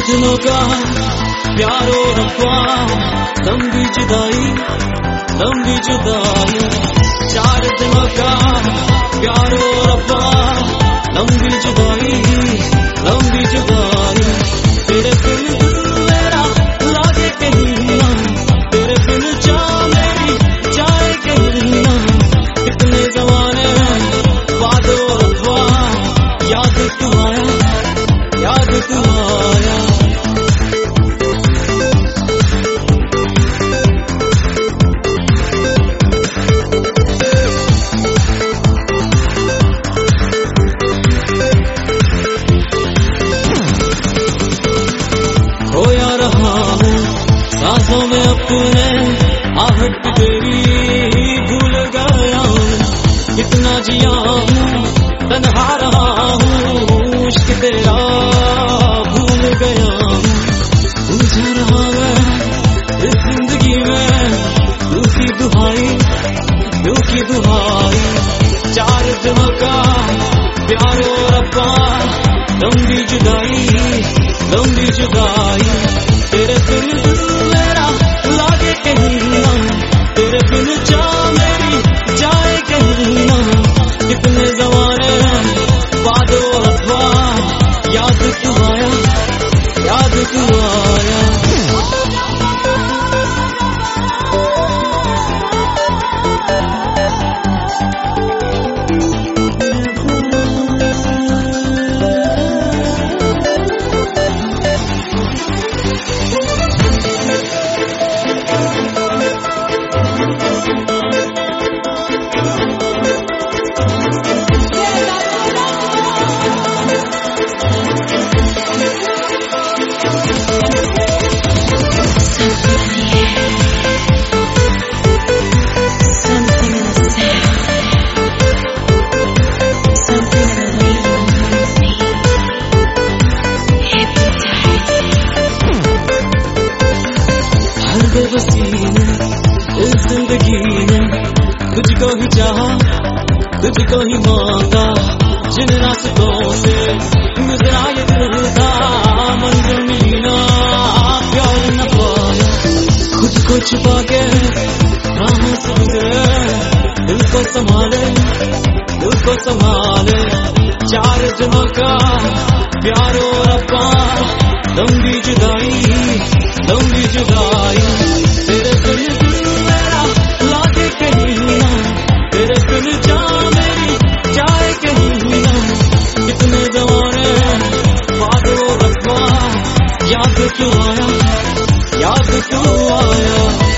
दिनों का प्यारो रब्बा, लंबी जुदाई 4 दिनों का प्यारो रब्बा, लंबी जुदाई तेरे बिन दिल मेरा लागे कहीं ना, तेरे बिन जान मेरी जाए कहीं ना। कितने जमाने बाद रब्बा, याद तू आया। खोया रहा हूँ सांसों में अपने, आहट तेरी भूल गया हूँ। कितना जिया हूँ तन्हा रहा हूँ, इश्क तेरा भूल गया हूँ। उलझा रहा मैं इस जिंदगी में, तू की दुहाई 4 दिनों का प्यारो रब्बा, लंबी जुदाई तेरे बिन दिल मेरा लागे कहीं ना, तेरे बिन जान मेरी जाए कहीं ना। कितने जमाने बाद रब्बा, याद तू आया। इस जिंदगी में तुझको ही चाहा, तुझको ही मांगा। जिन रास्तों से गुजरा ये दिल था, मंजिल मिली ना, प्यार न पाया। खुद को छुपा के राहों से गुजरे, दिल को संभाले 4 दिनों का प्यारो रब्बा, लंबी जुदाई तेरे बिन दिल मेरा लागे कहीं ना, तेरे बिन जान मेरी जाए कहीं ना। कितने जमाने बाद रब्बा, याद तू आया।